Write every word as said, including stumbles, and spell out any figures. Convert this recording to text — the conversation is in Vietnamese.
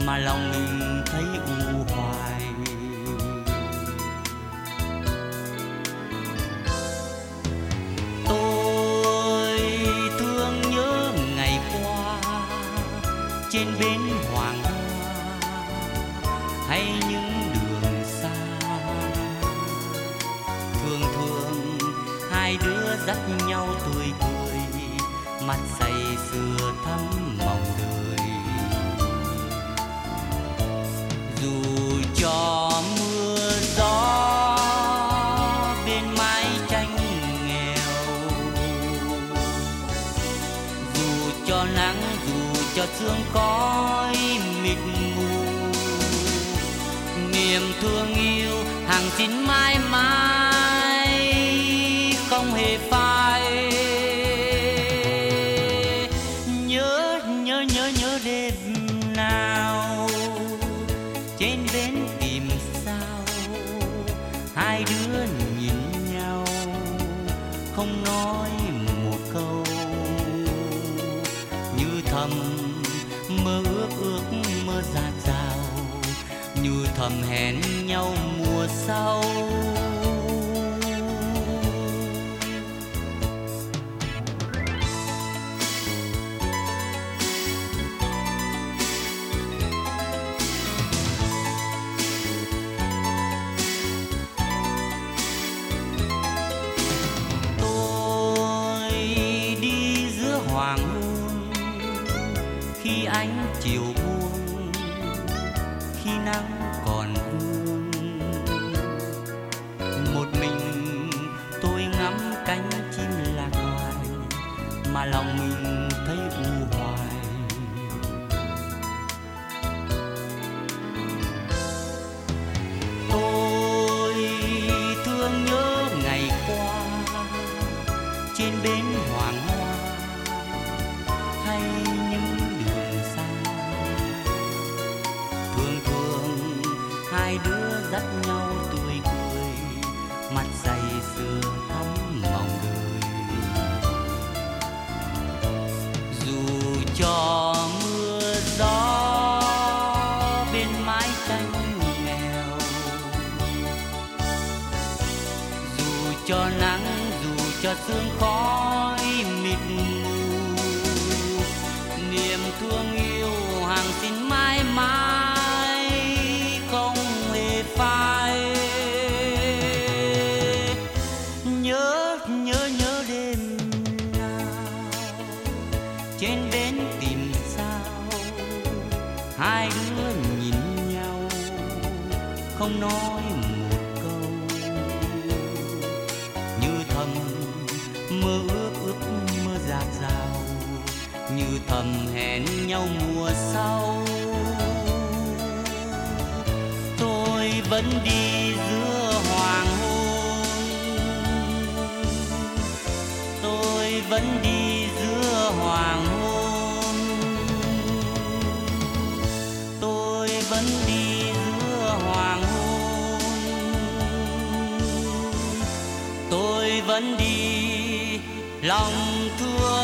mà lòng mình thấy u hoài. Tôi thương nhớ ngày qua trên bến Hoàng Hoa hay những đường xa. Thường thường hai đứa dắt nhau tươi cười, mắt say sưa thắm mong đời. Dù cho mưa gió bên mái tranh nghèo, dù cho nắng dù cho sương khói mịt mù, niềm thương yêu hằng xin mãi mãi không hề phai. Nhớ nhớ nhớ nhớ đêm nào trên bến tìm sao, hai đứa nhìn nhau không nói một câu, như thầm mơ ước ước mơ dạt dào, như thầm hẹn nhau mùa sau. Hoàng hôn khi ánh chiều buông, khi nắng còn vương, một mình tôi ngắm cánh chim lạc loài mà lòng mình thấy u hoài. Tôi thương nhớ ngày qua trên bến Hoàng Hoa hay những đường xa. Thường thường hai đứa dắt nhau tươi cười, mặt say sưa thắm mong đời. Dù cho mưa gió bên mái tranh nghèo, dù cho nắng dù cho sương khói mịt mù, niềm thương yêu hàng xin mãi mãi không hề phai. Nhớ nhớ nhớ đêm nào trên bến tìm sao, hai đứa nhìn nhau không nói một câu, như thầm mơ ước ước mơ dạt dào, như thầm hẹn nhau mùa sau. Tôi vẫn đi giữa hoàng hôn, tôi vẫn đi giữa hoàng hôn, tôi vẫn đi giữa hoàng hôn, tôi vẫn đi lòng thương